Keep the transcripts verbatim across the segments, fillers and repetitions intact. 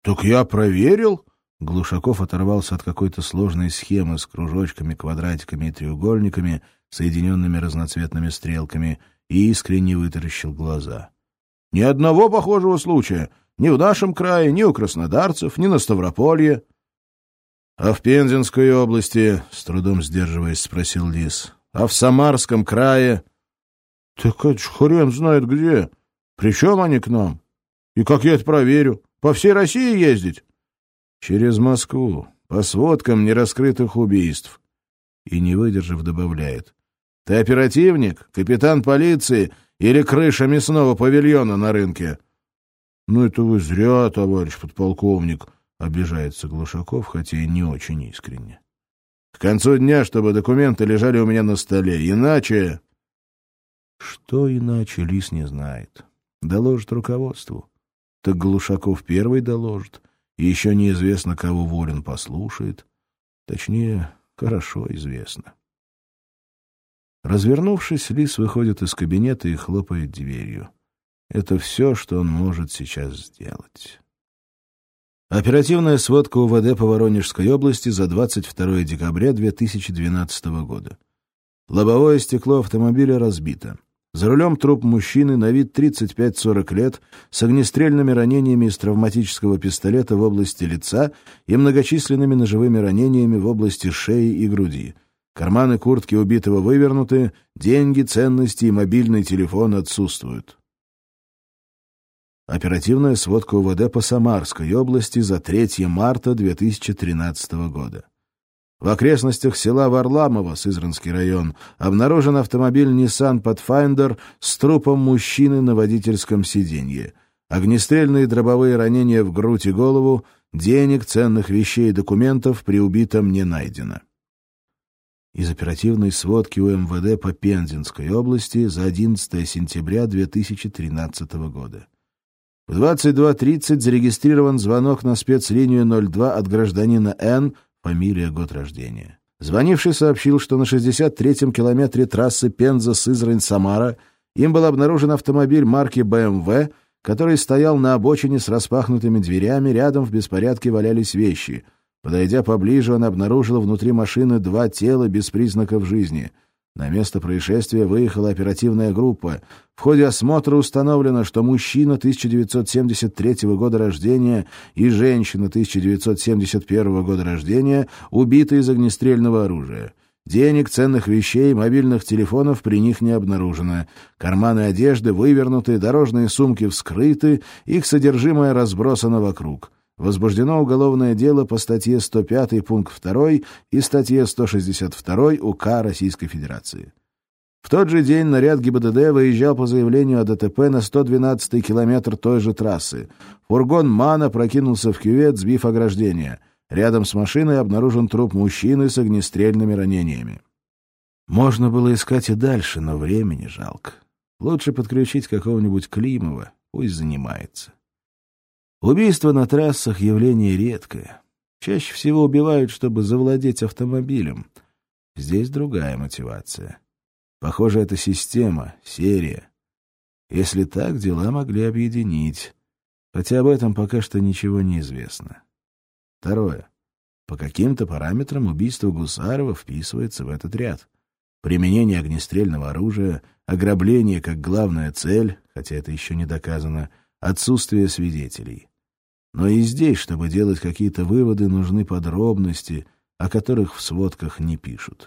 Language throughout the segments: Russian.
— Так я проверил. Глушаков оторвался от какой-то сложной схемы с кружочками, квадратиками и треугольниками, соединенными разноцветными стрелками, и искренне вытаращил глаза. — Ни одного похожего случая. Ни в нашем крае, ни у краснодарцев, ни на Ставрополье. — А в Пензенской области, — с трудом сдерживаясь, спросил Лис, — а в Самарском крае? — Так это ж хрен знает где. Причем они к нам? И как я это проверю? По всей России ездить? — Через Москву, по сводкам нераскрытых убийств. И, не выдержав, добавляет. — Ты оперативник, капитан полиции или крыша мясного павильона на рынке? — Ну это вы зря, товарищ подполковник, — обижается Глушаков, хотя и не очень искренне. — К концу дня, чтобы документы лежали у меня на столе, иначе... Что иначе, Лис не знает. Доложит руководству. Так Глушаков первый доложит, и еще неизвестно, кого Волин послушает. Точнее, хорошо известно. Развернувшись, Лис выходит из кабинета и хлопает дверью. Это все, что он может сейчас сделать. Оперативная сводка УВД по Воронежской области за двадцать второе декабря две тысячи двенадцатого года. Лобовое стекло автомобиля разбито. За рулем труп мужчины на вид тридцать пять сорок лет с огнестрельными ранениями из травматического пистолета в области лица и многочисленными ножевыми ранениями в области шеи и груди. Карманы куртки убитого вывернуты, деньги, ценности и мобильный телефон отсутствуют. Оперативная сводка УВД по Самарской области за третье марта две тысячи тринадцатого года. В окрестностях села Варламово, Сызранский район, обнаружен автомобиль Nissan Pathfinder с трупом мужчины на водительском сиденье. Огнестрельные дробовые ранения в грудь и голову, денег, ценных вещей и документов при убитом не найдено. Из оперативной сводки УМВД по Пензенской области за одиннадцатое сентября две тысячи тринадцатого года. В двадцать два тридцать зарегистрирован звонок на спецлинию ноль два от гражданина Н., фамилия, год рождения. Звонивший сообщил, что на шестьдесят третьем километре трассы Пенза-Сызрань-Самара им был обнаружен автомобиль марки бэ эм вэ, который стоял на обочине с распахнутыми дверями, рядом в беспорядке валялись вещи. Подойдя поближе, он обнаружил внутри машины два тела без признаков жизни. На место происшествия выехала оперативная группа. В ходе осмотра установлено, что мужчина тысяча девятьсот семьдесят третьего года рождения и женщина тысяча девятьсот семьдесят первого года рождения убиты из огнестрельного оружия. Денег, ценных вещей, мобильных телефонов при них не обнаружено. Карманы одежды вывернуты, дорожные сумки вскрыты, их содержимое разбросано вокруг. Возбуждено уголовное дело по статье сто пятый пункт второй и статье сто шестьдесят второй УК Российской Федерации. В тот же день наряд ГИБДД выезжал по заявлению о ДТП на сто двенадцатый километр той же трассы. Фургон МАН опрокинулся в кювет, сбив ограждение. Рядом с машиной обнаружен труп мужчины с огнестрельными ранениями. Можно было искать и дальше, но времени жалко. Лучше подключить какого-нибудь Климова, пусть занимается. Убийство на трассах — явление редкое. Чаще всего убивают, чтобы завладеть автомобилем. Здесь другая мотивация. Похоже, это система, серия. Если так, дела могли объединить. Хотя об этом пока что ничего не известно. Второе. По каким-то параметрам убийство Гусарова вписывается в этот ряд. Применение огнестрельного оружия, ограбление как главная цель, хотя это еще не доказано, отсутствие свидетелей. Но и здесь, чтобы делать какие-то выводы, нужны подробности, о которых в сводках не пишут.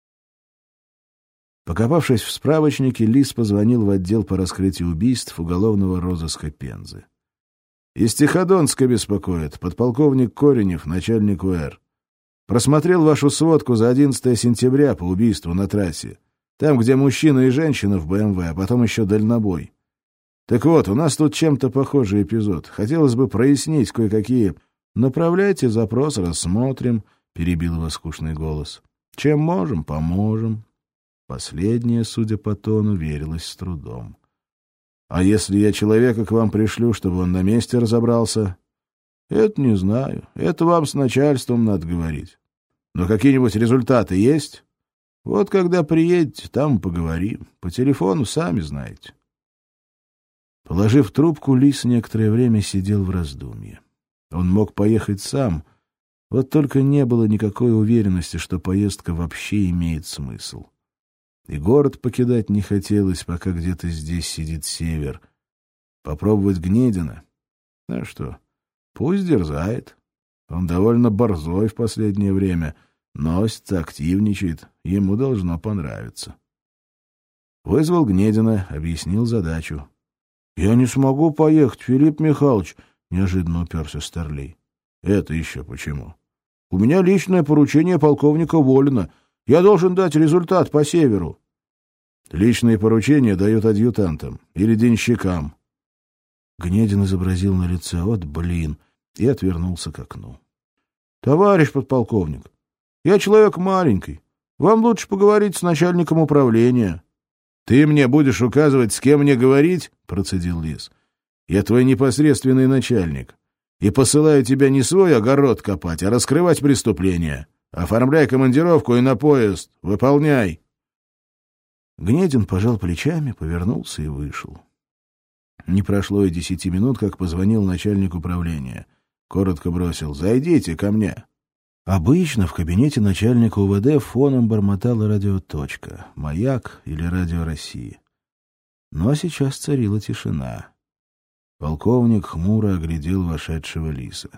Покопавшись в справочнике, Лис позвонил в отдел по раскрытию убийств уголовного розыска Пензы. «Из Тиходонска беспокоит, подполковник Коренев, начальник УР. Просмотрел вашу сводку за одиннадцатое сентября по убийству на трассе. Там, где мужчина и женщина в бэ эм вэ, а потом еще дальнобой. Так вот, у нас тут чем-то похожий эпизод. Хотелось бы прояснить кое-какие... Направляйте запрос, рассмотрим», — перебил его скучный голос. «Чем можем, поможем». Последнее, судя по тону, верилось с трудом. «А если я человека к вам пришлю, чтобы он на месте разобрался?» «Это не знаю. Это вам с начальством надо говорить. Но какие-нибудь результаты есть? Вот когда приедете, там поговорим. По телефону сами знаете». Положив трубку, Лис некоторое время сидел в раздумье. Он мог поехать сам, вот только не было никакой уверенности, что поездка вообще имеет смысл. И город покидать не хотелось, пока где-то здесь сидит Север. Попробовать Гнедина? Ну что, пусть дерзает. Он довольно борзой в последнее время, носится, активничает, ему должно понравиться. Вызвал Гнедина, объяснил задачу. — Я не смогу поехать, Филипп Михайлович, — неожиданно уперся Старлей. — Это еще почему? — У меня личное поручение полковника Волина. Я должен дать результат по Северу. — Личные поручения дают адъютантам или денщикам. Гнедин изобразил на лице «от блин» и отвернулся к окну. — Товарищ подполковник, я человек маленький. Вам лучше поговорить с начальником управления. — Ты мне будешь указывать, с кем мне говорить? — процедил Лис. — Я твой непосредственный начальник. И посылаю тебя не свой огород копать, а раскрывать преступления. Оформляй командировку и на поезд. Выполняй. Гнедин пожал плечами, повернулся и вышел. Не прошло и десяти минут, как позвонил начальник управления. Коротко бросил: «Зайдите ко мне». Обычно в кабинете начальника УВД фоном бормотала радиоточка, «Маяк» или «Радио России». Но сейчас царила тишина. Полковник хмуро оглядел вошедшего Лиса.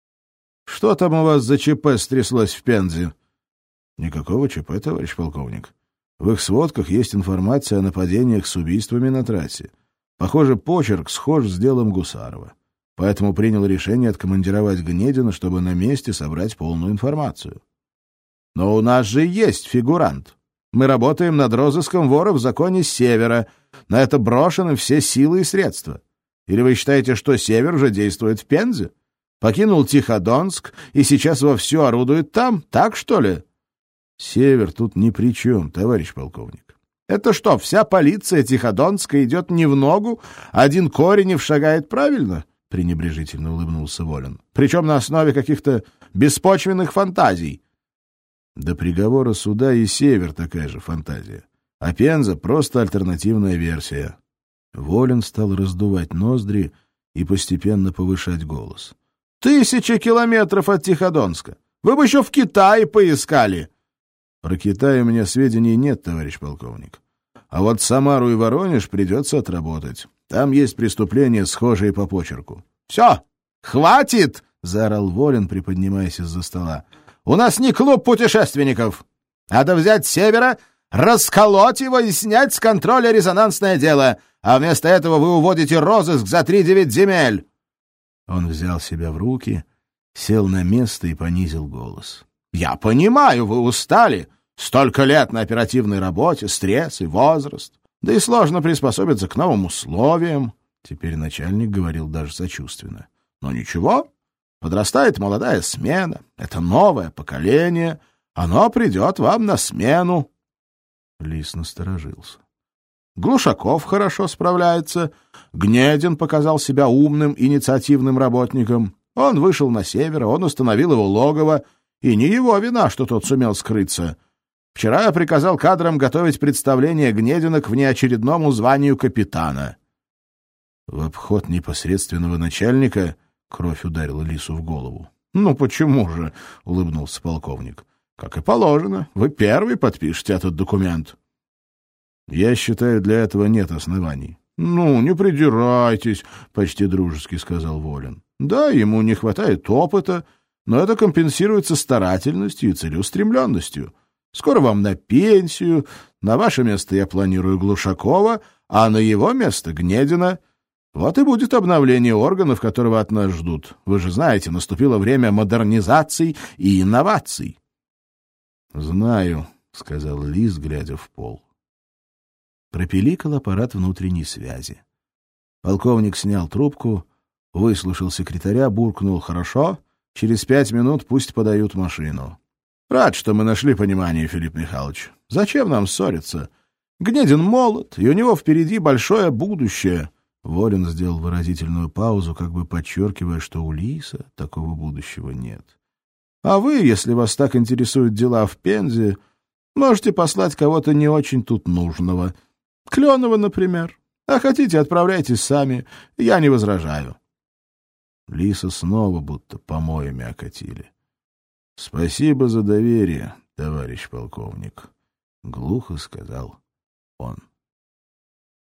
— Что там у вас за ЧП стряслось в Пензе? — Никакого ЧП, товарищ полковник. В их сводках есть информация о нападениях с убийствами на трассе. Похоже, почерк схож с делом Гусарова. Поэтому принял решение откомандировать Гнедина, чтобы на месте собрать полную информацию. — Но у нас же есть фигурант. Мы работаем над розыском вора в законе Севера. На это брошены все силы и средства. Или вы считаете, что Север уже действует в Пензе? Покинул Тиходонск и сейчас вовсю орудует там? Так, что ли? Север тут ни при чем, товарищ полковник. Это что, вся полиция Тиходонска идет не в ногу? Один Коренев шагает правильно? Пренебрежительно улыбнулся Волин. Причем на основе каких-то беспочвенных фантазий. До приговора суда и Север такая же фантазия. А Пенза — просто альтернативная версия. Волин стал раздувать ноздри и постепенно повышать голос. «Тысячи километров от Тиходонска! Вы бы еще в Китае поискали!» «Про Китай у меня сведений нет, товарищ полковник. А вот Самару и Воронеж придется отработать. Там есть преступления, схожие по почерку». «Все! Хватит!» — заорал Волин, приподнимаясь из-за стола. «У нас не клуб путешественников! Надо взять Севера, расколоть его и снять с контроля резонансное дело, а вместо этого вы уводите розыск за три девять земель!» Он взял себя в руки, сел на место и понизил голос. «Я понимаю, вы устали. Столько лет на оперативной работе, стресс и возраст. Да и сложно приспособиться к новым условиям». Теперь начальник говорил даже сочувственно. «Но ничего, подрастает молодая смена. Это новое поколение. Оно придет вам на смену». Лис насторожился. Глушаков хорошо справляется. Гнедин показал себя умным, инициативным работником. Он вышел на Север, он установил его логово, и не его вина, что тот сумел скрыться. Вчера я приказал кадрам готовить представление Гнедина к внеочередному званию капитана. В обход непосредственного начальника кровь ударила Лису в голову. — Ну почему же? — улыбнулся полковник. — Как и положено, вы первый подпишете этот документ. — Я считаю, для этого нет оснований. — Ну, не придирайтесь, — почти дружески сказал Волин. — Да, ему не хватает опыта, но это компенсируется старательностью и целеустремленностью. Скоро вам на пенсию, на ваше место я планирую Глушакова, а на его место Гнедина. Вот и будет обновление органов, которого от нас ждут. Вы же знаете, наступило время модернизаций и инноваций. — Знаю, — сказал Лис, глядя в пол. Пропиликал аппарат внутренней связи. Полковник снял трубку, выслушал секретаря, буркнул: «Хорошо, через пять минут пусть подают машину». «Рад, что мы нашли понимание, Филипп Михайлович. Зачем нам ссориться? Гнедин молод, и у него впереди большое будущее». Волин сделал выразительную паузу, как бы подчеркивая, что у Лиса такого будущего нет. «А вы, если вас так интересуют дела в Пензе, можете послать кого-то не очень тут нужного. Кленова, например. А хотите, отправляйтесь сами, я не возражаю». Лиса снова будто помоями окатили. — Спасибо за доверие, товарищ полковник, — глухо сказал он.